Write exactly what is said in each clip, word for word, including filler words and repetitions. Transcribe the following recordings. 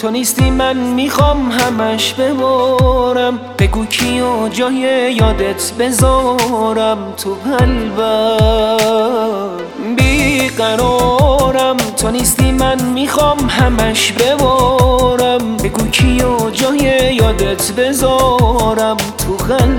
تو نیستی من میخوام همش ببارم. بگو کیو جای یادت بذارم، تو قلبم بیقرارم. تو نیستی من میخوام همش ببارم. بگو کیو جای یادت بذارم، تو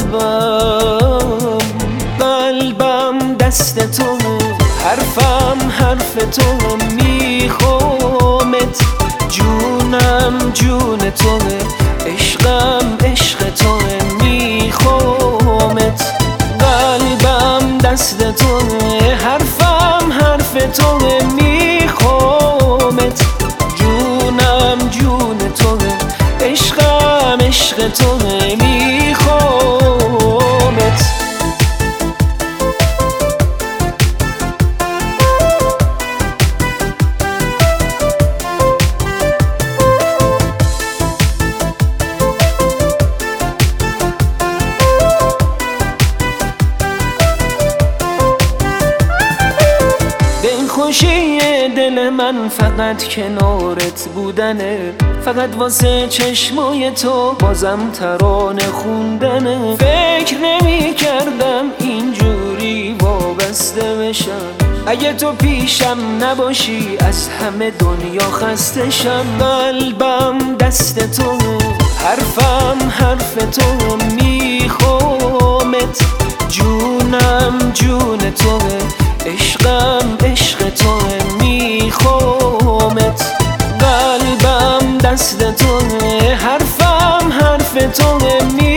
قلبم. قلبم دست تو، حرفم حرف تو، میخوامت. جونم جون تو، عشقم عشق تو، میخوامت. قلبم دست تو، حرفم حرف تو، میخوامت. جونم جون تو، عشقم عشق تو، میخوامت. خوشی دل من فقط کنارت بودنه، فقط واسه چشمای تو بازم ترانه خوندنه. فکر نمی کردم اینجوری وابسته بشم، اگه تو پیشم نباشی از همه دنیا خسته شم. قلبم دست تو، حرفم حرف تو، میخوامت. جونم جون تو، عشقم عشق تو، میخوامت. قلبم دست تو، حرفم حرف تو،